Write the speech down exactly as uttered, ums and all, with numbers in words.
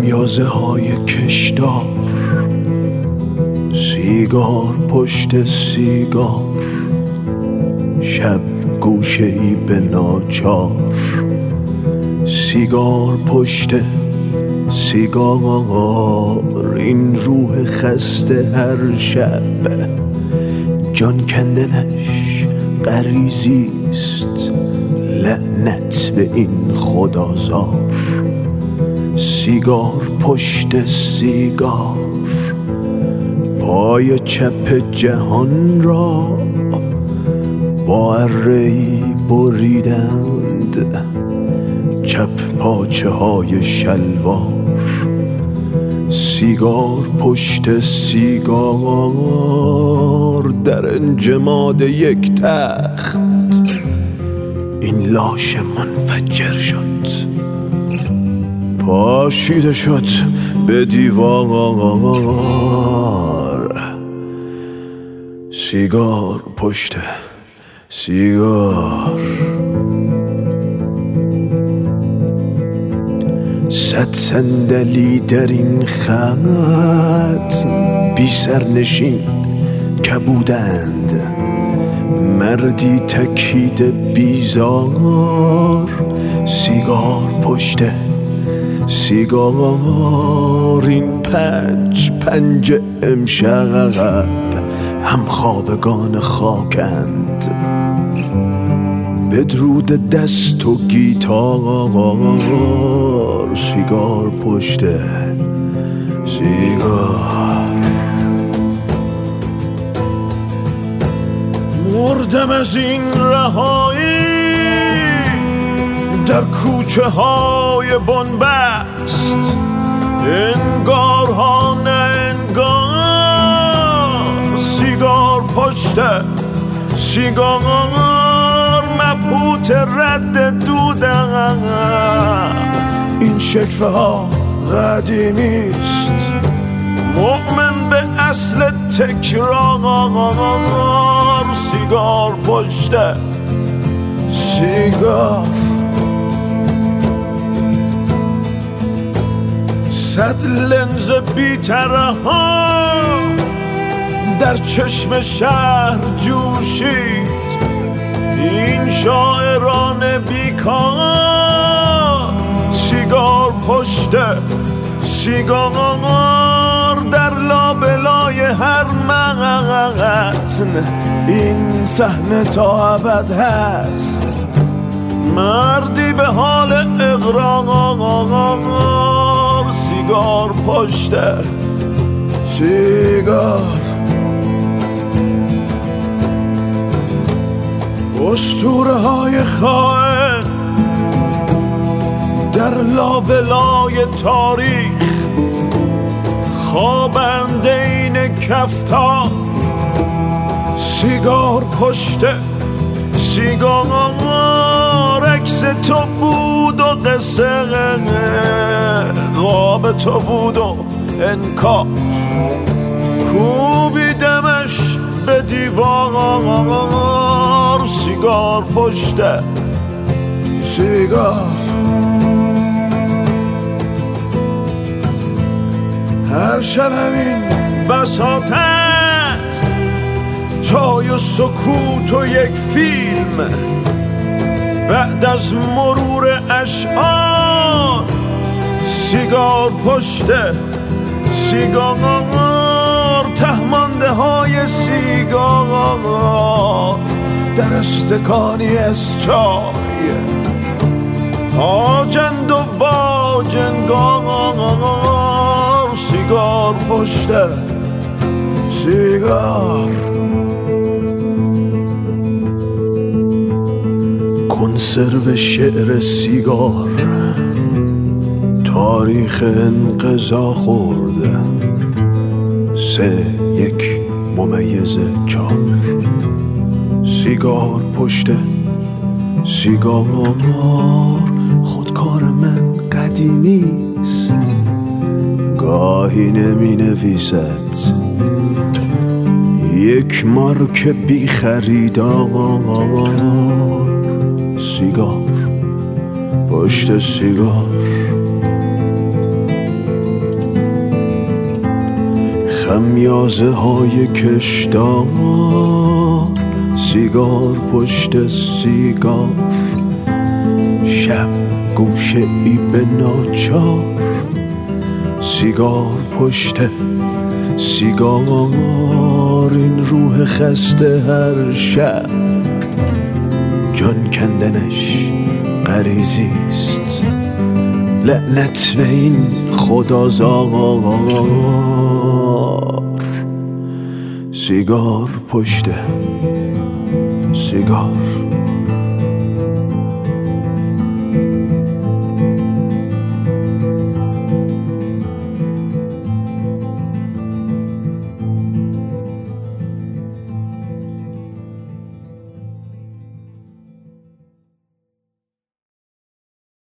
خمیازه های کشدار، سیگار پشت سیگار، شب گوشه ای به ناچار، سیگار پشت سیگار، این روح خسته هر شب جان کندنش غریزیست، لعنت به این خدازار. سیگار پشت سیگار، پای چپ جهان را با اره‌ای بریدند، چپ پاچه های شلوار. سیگار پشت سیگار، در انجماد یک تخت این لاش منفجر شد، پاشیده شد به دیوار. سیگار پشت سیگار، صد صندلی در این خط بی سرنشین کبودند، مردی تکیده بیزار. سیگار پشت سیگار، این پنج پنج امشب هم خوابگان خاکند، بدرود دست و گیتار. سیگار پشت سیگار، مردم از این رهایی در کوچه های بنبست، انگار ها نه انگار. سیگار پشت سیگار، مبهوت رد دودم، این شکفه ها قدیمیست، مؤمن به اصل تکرار. سیگار پشت سیگار، صد لنز بی‌طرح ها در چشم شهر جوشید، این شاعران بیکار. سیگار پشت سیگار، در لابلای هر متن این صحنه تا ابد هست، مردی به حال اقرار. سیگار پشت سیگار، اسطوره های خائن در لابلای تاریخ، خوابند این کفتار. سیگار پشت سیگار، عکس تو بود و قصه خواب تو بود و انکار، کوبیدمش به دیوار. سیگار پشت سیگار، هر شب همین بساط است، جای و سکوت و یک فیلم بعد از مرور اشعار. سیگار پشت سیگار، تهمانده های سیگار در استکانی از چای، آجند و واجنگار. سیگار پشت سیگار، کنسرو شعر سیگار، تاریخ انقضا خورده، سه یک ممیز چار. سیگار پشت سیگار، خودکار من قدیمیست، گاهی نمی نویسد، یک مارک بی خریدار. سیگار پشت سیگار، خمیازه های کشدار، سیگار پشت سیگار، شب گوشه ای به ناچار، سیگار پشت سیگار. این روح خسته هر شب جان کندنش غریزیست، لعنت به این خدازار. سیگار پشت سیگار.